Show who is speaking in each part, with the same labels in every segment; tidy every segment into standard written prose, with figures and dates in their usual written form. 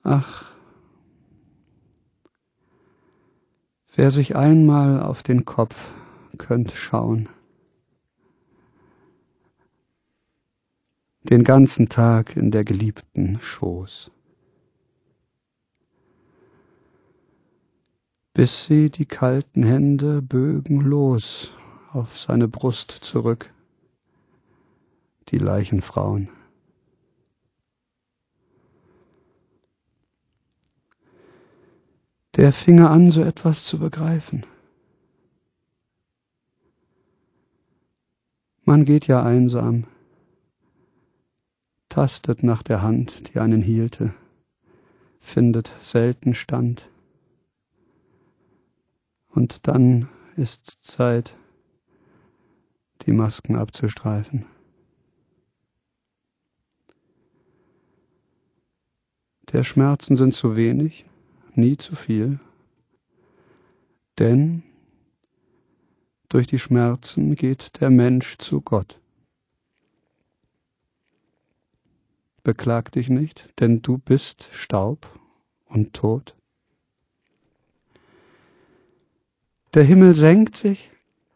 Speaker 1: Ach, wer sich einmal auf den Kopf könnte schauen, den ganzen Tag in der geliebten Schoß, bis sie die kalten Hände bögen los auf seine Brust zurück, die Leichenfrauen. Der finge an, so etwas zu begreifen. Man geht ja einsam, tastet nach der Hand, die einen hielte, findet selten Stand. Und dann ist's Zeit, die Masken abzustreifen. Der Schmerzen sind zu wenig, nie zu viel, denn durch die Schmerzen geht der Mensch zu Gott. Beklag dich nicht, denn du bist Staub und Tod. Der Himmel senkt sich,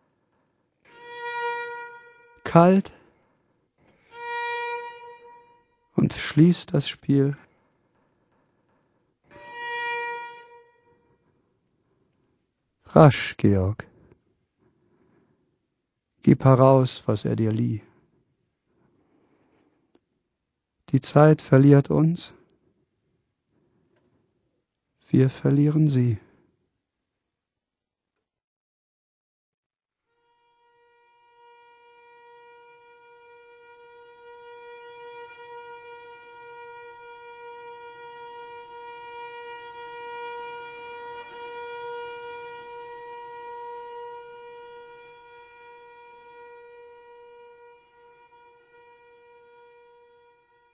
Speaker 1: kalt, und schließt das Spiel. Rasch, Georg, gib heraus, was er dir lieh. Die Zeit verliert uns, wir verlieren sie.